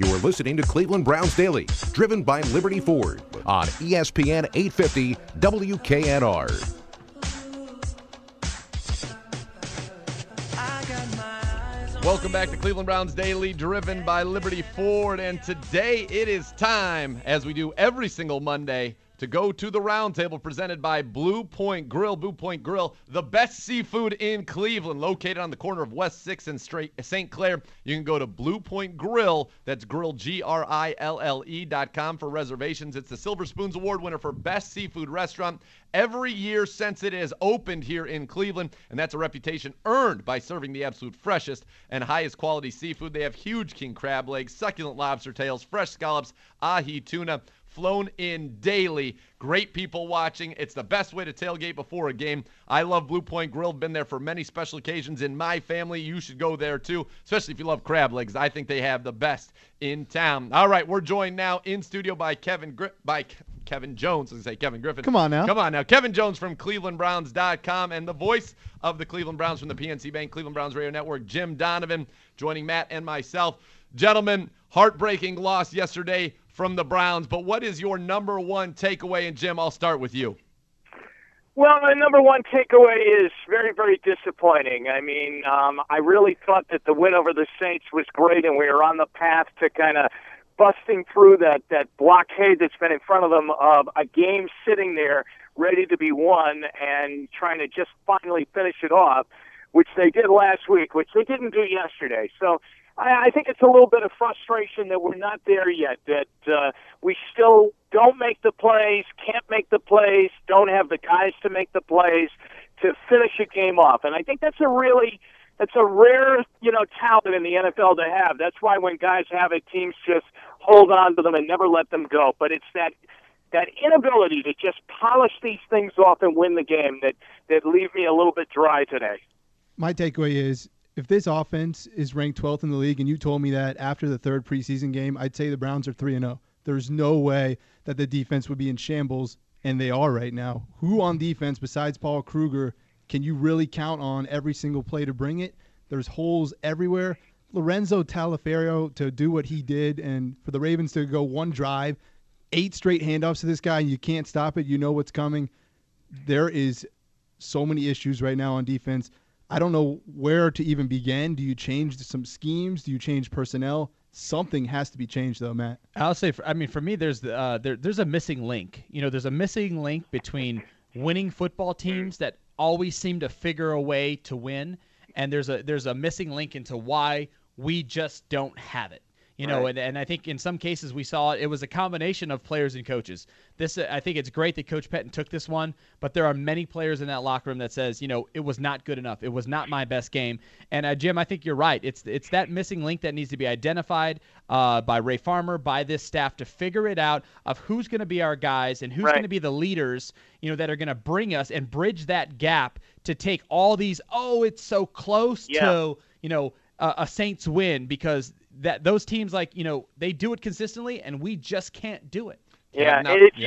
You are listening to Cleveland Browns Daily, driven by Liberty Ford on ESPN 850 WKNR. Welcome back to Cleveland Browns Daily, driven by Liberty Ford. And today it is time, as we do every single Monday, to go to the roundtable presented by Blue Point Grill. Blue Point Grill, the best seafood in Cleveland, located on the corner of West 6th and St. Clair. You can go to Blue Point Grill, that's grill, GRILLE.com for reservations. It's the Silver Spoons Award winner for best seafood restaurant every year since it has opened here in Cleveland, and that's a reputation earned by serving the absolute freshest and highest quality seafood. They have huge king crab legs, succulent lobster tails, fresh scallops, ahi tuna, flown in daily. Great people watching. It's the best way to tailgate before a game. I love Blue Point Grill. Been there for many special occasions in my family. You should go there too, especially if you love crab legs. I think they have the best in town. All right, we're joined now in studio by Kevin Jones. I was going to say Kevin Griffin. Come on now. Kevin Jones from ClevelandBrowns.com and the voice of the Cleveland Browns from the PNC Bank Cleveland Browns Radio Network, Jim Donovan, joining Matt and myself. Gentlemen, heartbreaking loss yesterday from the Browns, but what is your number one takeaway? And Jim, I'll start with you. Well, my number one takeaway is very, very disappointing. I mean, I really thought that the win over the Saints was great, and we were on the path to kind of busting through that blockade that's been in front of them of a game sitting there ready to be won and trying to just finally finish it off, which they did last week, which they didn't do yesterday. So I think it's a little bit of frustration that we're not there yet, that we still don't make the plays, can't make the plays, don't have the guys to make the plays to finish a game off. And I think that's a rare, talent in the NFL to have. That's why when guys have it, teams just hold on to them and never let them go. But it's that inability to just polish these things off and win the game that leave me a little bit dry today. My takeaway is, if this offense is ranked 12th in the league, and you told me that after the third preseason game, I'd say the Browns are 3-0. There's no way that the defense would be in shambles, and they are right now. Who on defense besides Paul Kruger can you really count on every single play to bring it? There's holes everywhere. Lorenzo Taliaferro to do what he did, and for the Ravens to go one drive, 8 straight handoffs to this guy, and you can't stop it. You know what's coming. There is so many issues right now on defense. I don't know where to even begin. Do you change some schemes? Do you change personnel? Something has to be changed, though, Matt. I'll say, for me, there's a missing link. There's a missing link between winning football teams that always seem to figure a way to win, and there's a missing link into why we just don't have it. And I think in some cases we saw it was a combination of players and coaches. I think it's great that Coach Pettine took this one, but there are many players in that locker room that says, it was not good enough. It was not my best game. And Jim, I think you're right. It's that missing link that needs to be identified by Ray Farmer, by this staff, to figure it out of who's going to be our guys and who's going to be the leaders, that are going to bring us and bridge that gap to take all these, it's so close to, a Saints win, because that those teams, they do it consistently, and we just can't do it. And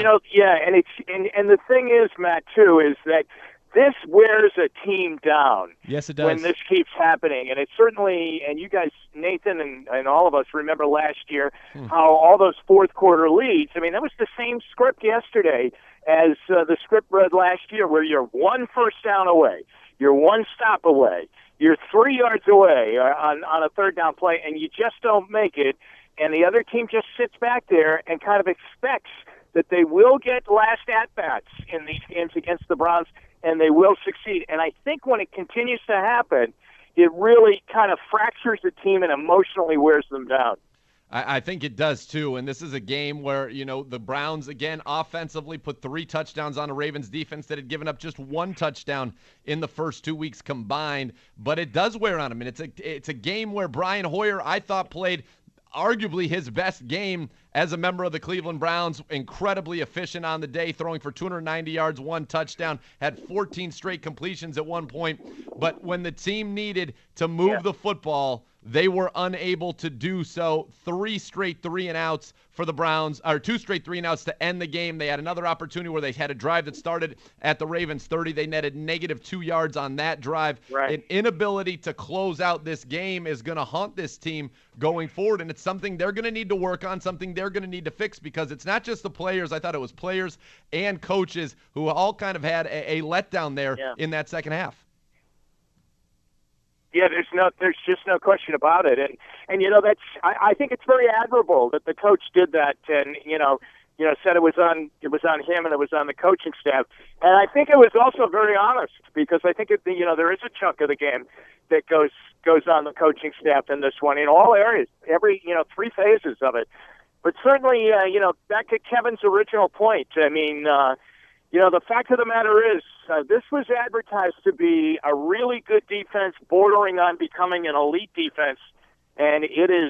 the thing is, Matt, too, is that this wears a team down. Yes, it does. When this keeps happening, and it certainly, and you guys, Nathan and all of us remember last year how all those fourth quarter leads. I mean, that was the same script yesterday as the script read last year, where you're 1 first down away, you're 1 stop away, you're 3 yards away on a third down play, and you just don't make it, and the other team just sits back there and kind of expects that they will get last at-bats in these games against the Browns, and they will succeed. And I think when it continues to happen, it really kind of fractures the team and emotionally wears them down. I think it does too, and this is a game where, the Browns, again, offensively put 3 touchdowns on a Ravens defense that had given up just 1 touchdown in the first 2 weeks combined, but it does wear on them, and it's a game where Brian Hoyer, I thought, played arguably his best game as a member of the Cleveland Browns, incredibly efficient on the day, throwing for 290 yards, 1 touchdown, had 14 straight completions at one point, but when the team needed to move the football, they were unable to do so. 3 straight 3-and-outs for the Browns, or 2 straight 3-and-outs to end the game. They had another opportunity where they had a drive that started at the Ravens 30. They netted -2 yards on that drive. Right. An inability to close out this game is going to haunt this team going forward, and it's something they're going to need to work on, something they're going to need to fix, because it's not just the players. I thought it was players and coaches who all kind of had a letdown there in that second half. Yeah, there's just no question about it, and that's I think it's very admirable that the coach did that, and said it was on him and it was on the coaching staff, and I think it was also very honest, because I think there is a chunk of the game that goes on the coaching staff in this one in all areas, every 3 phases of it, but certainly back to Kevin's original point, I mean. The fact of the matter is, this was advertised to be a really good defense, bordering on becoming an elite defense, and it is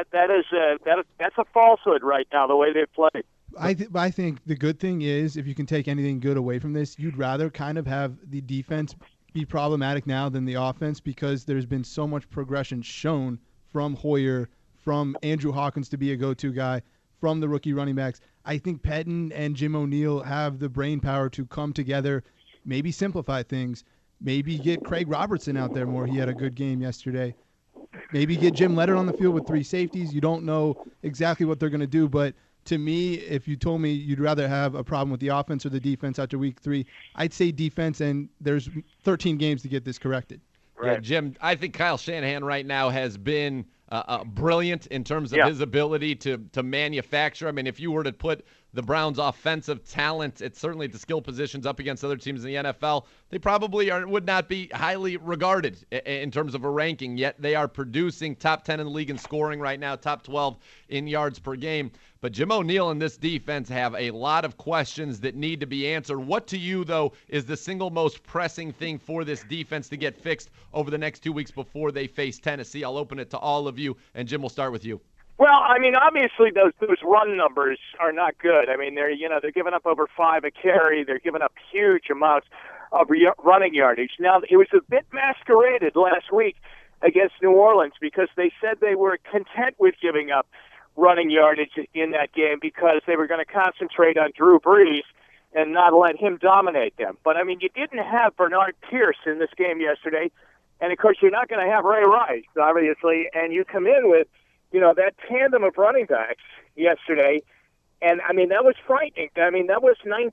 that's a falsehood right now, the way they've played. I think the good thing is, if you can take anything good away from this, you'd rather kind of have the defense be problematic now than the offense, because there's been so much progression shown from Hoyer, from Andrew Hawkins to be a go-to guy, from the rookie running backs. I think Pettine and Jim O'Neill have the brain power to come together, maybe simplify things, maybe get Craig Robertson out there more. He had a good game yesterday. Maybe get Jim Leonard on the field with 3 safeties. You don't know exactly what they're going to do, but to me, if you told me you'd rather have a problem with the offense or the defense after week 3, I'd say defense, and there's 13 games to get this corrected. Right. Yeah, Jim, I think Kyle Shanahan right now has been brilliant in terms of his ability to manufacture. I mean, if you were to put the Browns' offensive talent, it's certainly at the skill positions up against other teams in the NFL, they probably would not be highly regarded in terms of a ranking, yet they are producing top 10 in the league in scoring right now, top 12 in yards per game. But Jim O'Neill and this defense have a lot of questions that need to be answered. What to you, though, is the single most pressing thing for this defense to get fixed over the next 2 weeks before they face Tennessee? I'll open it to all of you, and Jim, we'll start with you. Well, I mean, obviously those run numbers are not good. I mean, they're giving up over 5 a carry. They're giving up huge amounts of running yardage. Now, it was a bit masqueraded last week against New Orleans, because they said they were content with giving up running yardage in that game because they were going to concentrate on Drew Brees and not let him dominate them. But, I mean, you didn't have Bernard Pierce in this game yesterday, and, of course, you're not going to have Ray Rice, obviously, and you come in with that tandem of running backs yesterday, and, I mean, that was frightening. I mean, that was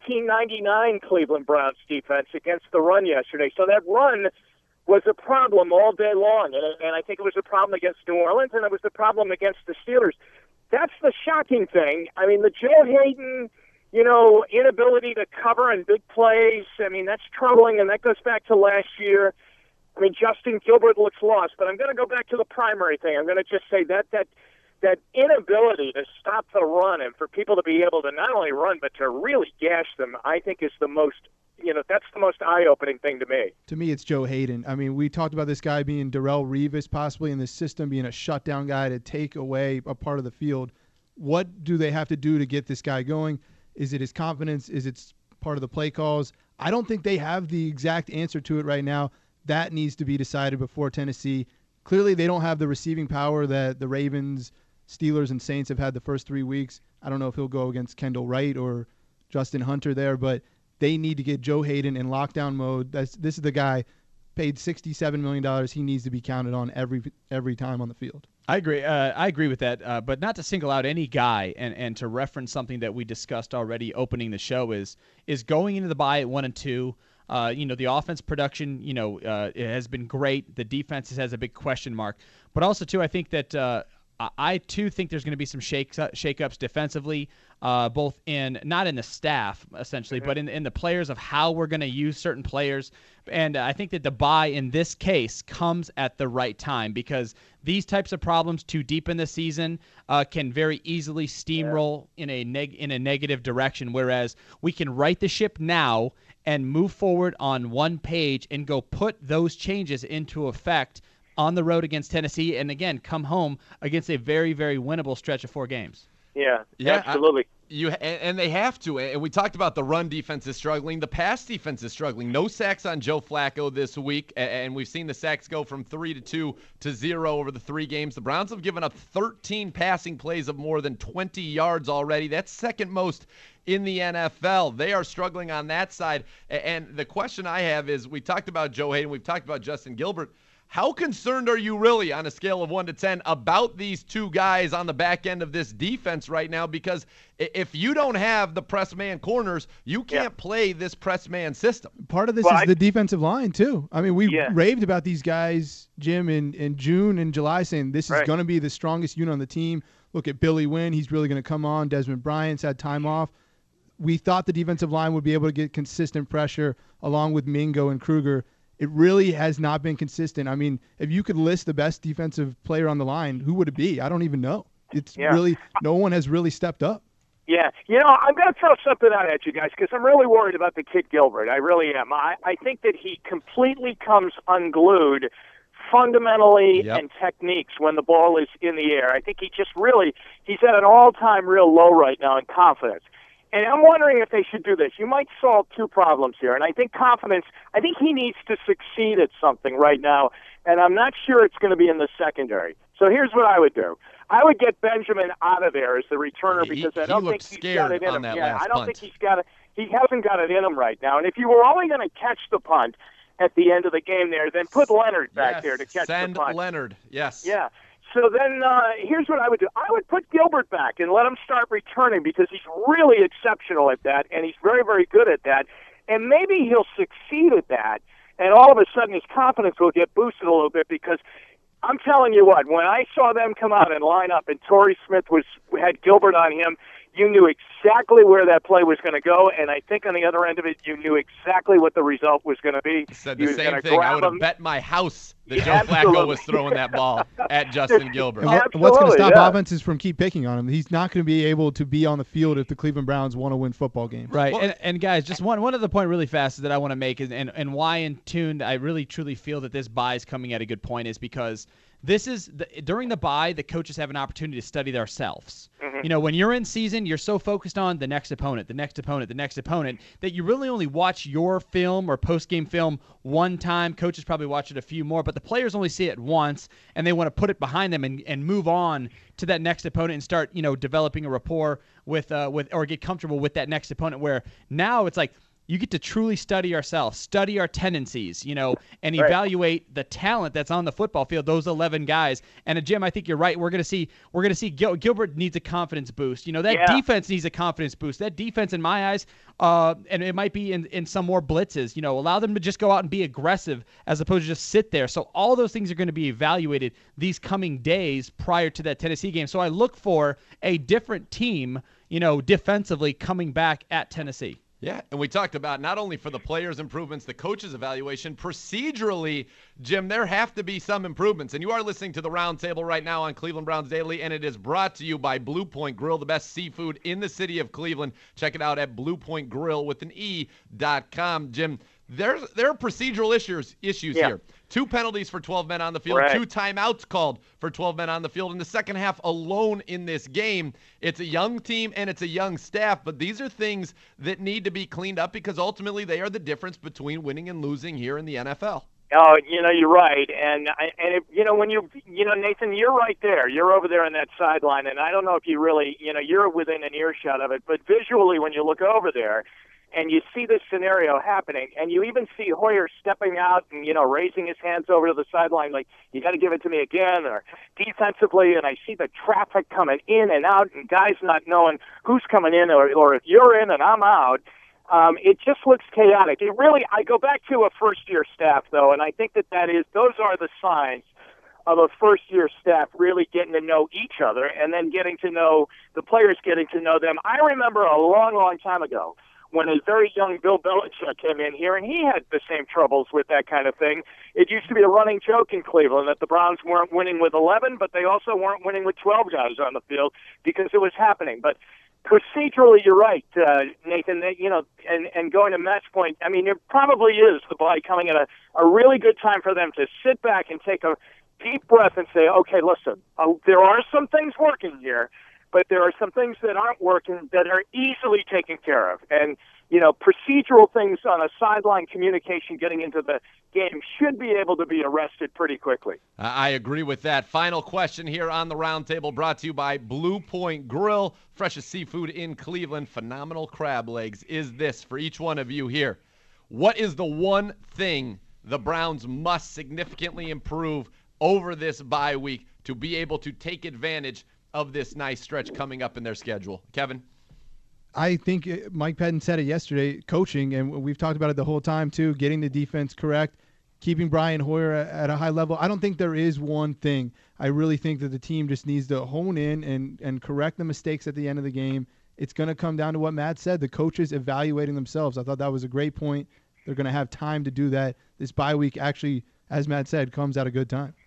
1999 Cleveland Browns defense against the run yesterday. So that run was a problem all day long, and I think it was a problem against New Orleans, and it was a problem against the Steelers. That's the shocking thing. I mean, the Joe Hayden, inability to cover in big plays, I mean, that's troubling, and that goes back to last year. I mean, Justin Gilbert looks lost, but I'm going to go back to the primary thing. I'm going to just say that inability to stop the run and for people to be able to not only run but to really gash them, I think is the most, that's the most eye-opening thing to me. To me, it's Joe Hayden. I mean, we talked about this guy being Darrelle Revis possibly in the system, being a shutdown guy to take away a part of the field. What do they have to do to get this guy going? Is it his confidence? Is it part of the play calls? I don't think they have the exact answer to it right now. That needs to be decided before Tennessee. Clearly, they don't have the receiving power that the Ravens, Steelers, and Saints have had the first 3 weeks. I don't know if he'll go against Kendall Wright or Justin Hunter there, but they need to get Joe Hayden in lockdown mode. This is the guy paid $67 million. He needs to be counted on every time on the field. I agree. I agree with that. But not to single out any guy, and to reference something that we discussed already opening the show is going into the bye at 1-2. The offense production, it has been great. The defense has a big question mark. But also, too, I think that I, too, think there's going to be some shakeups defensively, both not in the staff, essentially, but in the players of how we're going to use certain players. And I think that the bye in this case comes at the right time, because these types of problems too deep in the season can very easily steamroll in a negative direction, whereas we can right the ship now and move forward on one page and go put those changes into effect on the road against Tennessee, and again, come home against a very, very winnable stretch of 4 games. Yeah, absolutely. And they have to. And we talked about the run defense is struggling. The pass defense is struggling. No sacks on Joe Flacco this week, and we've seen the sacks go from 3 to 2 to 0 over the 3 games. The Browns have given up 13 passing plays of more than 20 yards already. That's second most in the NFL. They are struggling on that side. And the question I have is, we talked about Joe Hayden, we've talked about Justin Gilbert. How concerned are you really on a scale of 1 to 10 about these two guys on the back end of this defense right now? Because if you don't have the press man corners, you can't play this press man system. Part of this is the defensive line, too. I mean, we raved about these guys, Jim, in June and July, saying this is going to be the strongest unit on the team. Look at Billy Wynn. He's really going to come on. Desmond Bryant's had time off. We thought the defensive line would be able to get consistent pressure along with Mingo and Kruger. It really has not been consistent. I mean, if you could list the best defensive player on the line, who would it be? I don't even know. It's really – no one has really stepped up. Yeah. You know, I'm going to throw something out at you guys because I'm really worried about the kid Gilbert. I really am. I think that he completely comes unglued fundamentally and techniques when the ball is in the air. I think he just really – he's at an all-time real low right now in confidence. And I'm wondering if they should do this. You might solve two problems here. And I think confidence, I think he needs to succeed at something right now. And I'm not sure it's going to be in the secondary. So here's what I would do. I would get Benjamin out of there as the returner because I don't think he's got it in him. I don't think he's got it. He hasn't got it in him right now. And if you were only going to catch the punt at the end of the game there, then put Leonard back there to catch the punt. Send Leonard, yes. Yeah. So then here's what I would do. I would put Gilbert back and let him start returning because he's really exceptional at that, and he's very, very good at that. And maybe he'll succeed at that, and all of a sudden his confidence will get boosted a little bit because I'm telling you what, when I saw them come out and line up and Torrey Smith had Gilbert on him, you knew exactly where that play was going to go, and I think on the other end of it, you knew exactly what the result was going to be. I said the same thing. I would have bet my house that Joe Flacco was throwing that ball at Justin Gilbert. What's going to stop offenses from keep picking on him? He's not going to be able to be on the field if the Cleveland Browns want to win football games. Right. Well, and guys, just one other point really fast that I want to make is, and why in tune I really truly feel that this bye is coming at a good point is because this is during the bye, the coaches have an opportunity to study themselves. Mm-hmm. You know, when you're in season, you're so focused on the next opponent, that you really only watch your film or post-game film one time. Coaches probably watch it a few more, but the players only see it once, and they want to put it behind them and move on to that next opponent and start, developing a rapport with or get comfortable with that next opponent. Where now it's like, you get to truly study ourselves, study our tendencies, and evaluate the talent that's on the football field, those 11 guys. And Jim, I think you're right. We're going to see Gilbert needs a confidence boost. That defense needs a confidence boost. That defense, in my eyes, and it might be in some more blitzes, allow them to just go out and be aggressive as opposed to just sit there. So all those things are going to be evaluated these coming days prior to that Tennessee game. So I look for a different team, defensively coming back at Tennessee. Yeah, and we talked about not only for the players' improvements, the coaches' evaluation, procedurally, Jim, there have to be some improvements. And you are listening to the Roundtable right now on Cleveland Browns Daily, and it is brought to you by Blue Point Grill, the best seafood in the city of Cleveland. Check it out at bluepointgrill.com. Jim, there are procedural issues here. 2 penalties for 12 men on the field, 2 timeouts called for 12 men on the field in the second half alone in this game. It's a young team and it's a young staff, but these are things that need to be cleaned up because ultimately they are the difference between winning and losing here in the NFL. Oh, you're right. And when Nathan, you're right there. You're over there on that sideline, and I don't know if you really, you're within an earshot of it, but visually when you look over there, and you see this scenario happening, and you even see Hoyer stepping out and, raising his hands over to the sideline like, you got to give it to me again, or defensively, and I see the traffic coming in and out and guys not knowing who's coming in or if you're in and I'm out. It just looks chaotic. I go back to a first-year staff, though, and I think those are the signs of a first-year staff really getting to know each other and then getting to know the players, getting to know them. I remember a long, long time ago when a very young Bill Belichick came in here, and he had the same troubles with that kind of thing. It used to be a running joke in Cleveland that the Browns weren't winning with 11, but they also weren't winning with 12 guys on the field because it was happening. But procedurally, you're right, Nathan, and going to Matt's point, I mean, it probably is the bye coming at a really good time for them to sit back and take a deep breath and say, okay, listen, there are some things working here, but there are some things that aren't working that are easily taken care of. And, procedural things on a sideline communication getting into the game should be able to be arrested pretty quickly. I agree with that. Final question here on the roundtable, brought to you by Blue Point Grill. Freshest seafood in Cleveland, phenomenal crab legs. Is this for each one of you here? What is the one thing the Browns must significantly improve over this bye week to be able to take advantage of this nice stretch coming up in their schedule? Kevin? I think Mike Pettin said it yesterday, coaching, and we've talked about it the whole time too, getting the defense correct, keeping Brian Hoyer at a high level. I don't think there is one thing. I really think that the team just needs to hone in and correct the mistakes at the end of the game. It's going to come down to what Matt said, the coaches evaluating themselves. I thought that was a great point. They're going to have time to do that. This bye week actually, as Matt said, comes at a good time.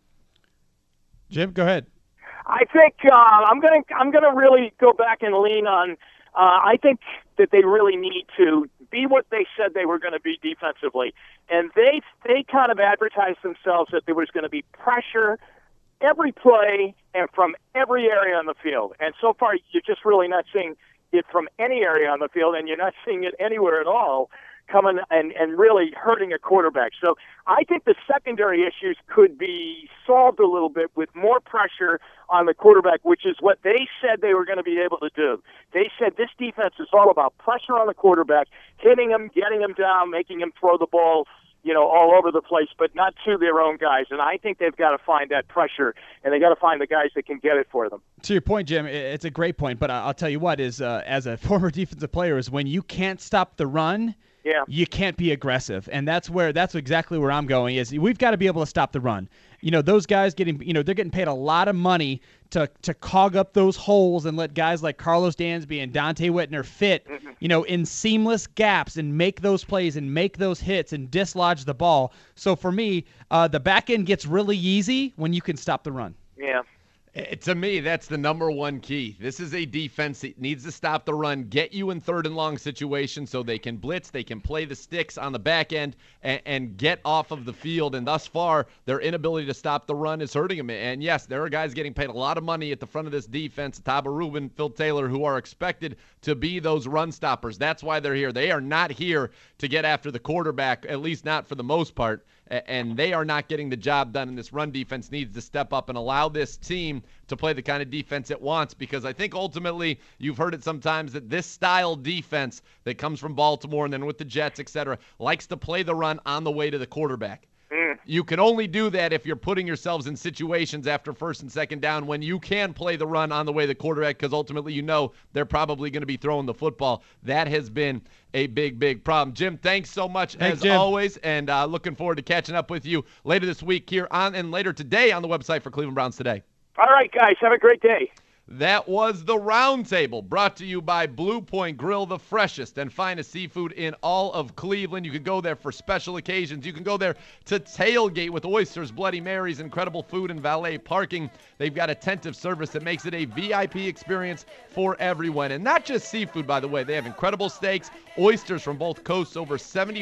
Jim, go ahead. I think I'm gonna really go back and lean on. I think that they really need to be what they said they were going to be defensively, and they kind of advertised themselves that there was going to be pressure every play and from every area on the field. And so far, you're just really not seeing it from any area on the field, and you're not seeing it anywhere at all coming and really hurting a quarterback. So I think the secondary issues could be solved a little bit with more pressure on the quarterback, which is what they said they were going to be able to do. They said this defense is all about pressure on the quarterback, hitting him, getting him down, making him throw the ball, all over the place, but not to their own guys. And I think they've got to find that pressure, and they got to find the guys that can get it for them. To your point, Jim, it's a great point, but I'll tell you what is, as a former defensive player, is when you can't stop the run, you can't be aggressive, and that's exactly where I'm going. Is we've got to be able to stop the run. Those guys they're getting paid a lot of money to cog up those holes and let guys like Carlos Dansby and Dante Whitner fit, in seamless gaps and make those plays and make those hits and dislodge the ball. So for me, the back end gets really easy when you can stop the run. Yeah. To me, that's the number one key. This is a defense that needs to stop the run, get you in third and long situations so they can blitz, they can play the sticks on the back end, and get off of the field. And thus far, their inability to stop the run is hurting them. And yes, there are guys getting paid a lot of money at the front of this defense, Taba Rubin, Phil Taylor, who are expected to be those run stoppers. That's why they're here. They are not here to get after the quarterback, at least not for the most part. And they are not getting the job done, and this run defense needs to step up and allow this team to play the kind of defense it wants, because I think ultimately you've heard it sometimes that this style defense that comes from Baltimore and then with the Jets, et cetera, likes to play the run on the way to the quarterback. You can only do that if you're putting yourselves in situations after first and second down when you can play the run on the way to the quarterback, because ultimately they're probably going to be throwing the football. That has been a big, big problem. Jim, thanks so much as always, and looking forward to catching up with you later this week here on and later today on the website for Cleveland Browns Today. All right, guys. Have a great day. That was the Roundtable, brought to you by Blue Point Grill, the freshest and finest seafood in all of Cleveland. You can go there for special occasions. You can go there to tailgate with oysters, Bloody Marys, incredible food, and valet parking. They've got attentive service that makes it a VIP experience for everyone. And not just seafood, by the way. They have incredible steaks, oysters from both coasts, over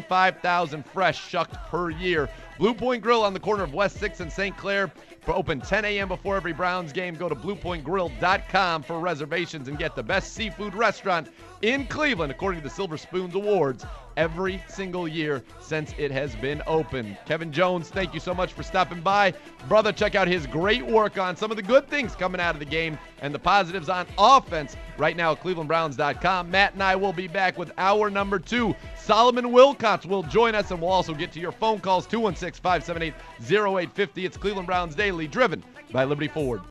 75,000 fresh shucked per year. Blue Point Grill on the corner of West 6th and St. Clair. Open 10 a.m. before every Browns game. Go to bluepointgrill.com for reservations and get the best seafood restaurant in Cleveland, according to the Silver Spoons Awards, every single year since it has been open. Kevin Jones, thank you so much for stopping by. Brother, check out his great work on some of the good things coming out of the game and the positives on offense right now at clevelandbrowns.com. Matt and I will be back with hour number 2. Solomon Wilcots will join us, and we'll also get to your phone calls, 216-578-0850. It's Cleveland Browns Daily, driven by Liberty Ford.